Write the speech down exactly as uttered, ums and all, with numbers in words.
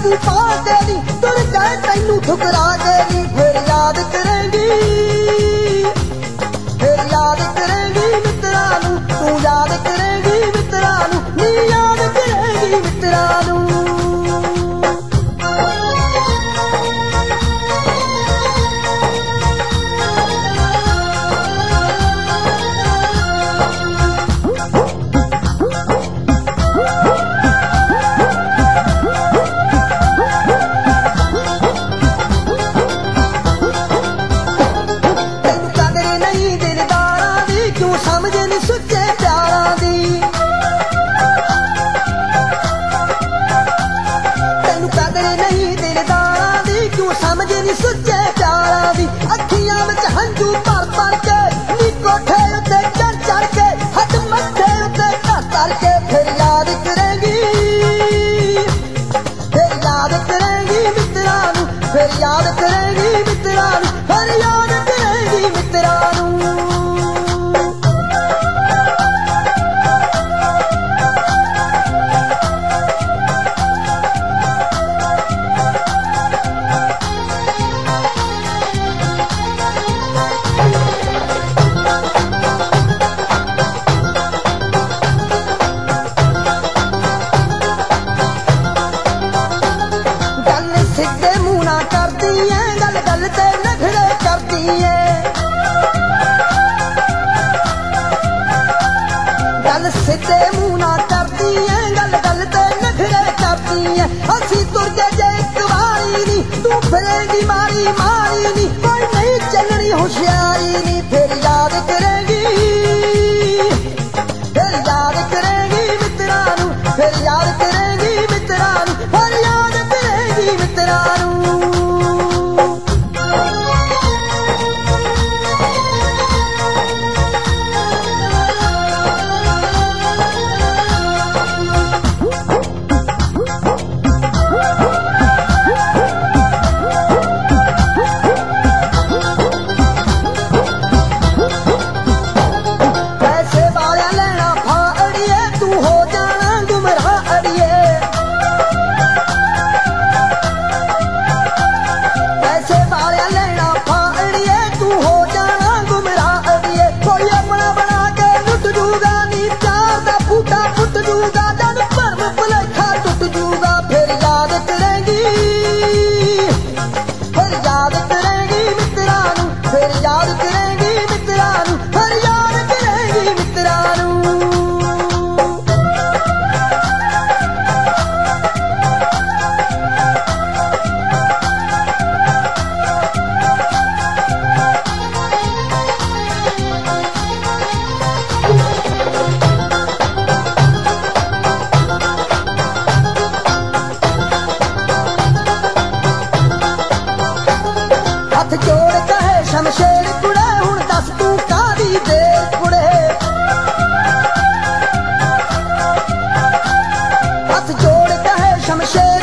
की पा के नी तुर जाए तैनू ठुकरा के नी फिर याद करेंगी फिर याद करेंगी मित्रा नू तू याद करेंगी मित्रा नू नी याद करेंगी मित्रा नू सुचे प्यारा दी अखियां विच हंझू भर भर के नी कोठे उत्ते चढ़ चढ़ के हथ मत्थे उत्ते धर धर के फिर याद करेंगी फिर याद करेंगी मित्रा नू फिर याद करेंगी मित्रा नू फिर याद करेंगी मित्रा नू सिद्धे मुंह ना करती है गल गल ते नखरे करती है असी तुर के जे एक बारी नी तू फिरेगी मारी मारी नी कोई नहीं चलनी होशियारी नी फिर याद करेगी फिर याद करेगी मित्रा नू फिर याद करेगी मित्रा नू फिर याद करेगी मित्रा नू शमशेर कुड़े हुण दस तू कादी देर कुड़े हथ जोड़ कहे शमशेर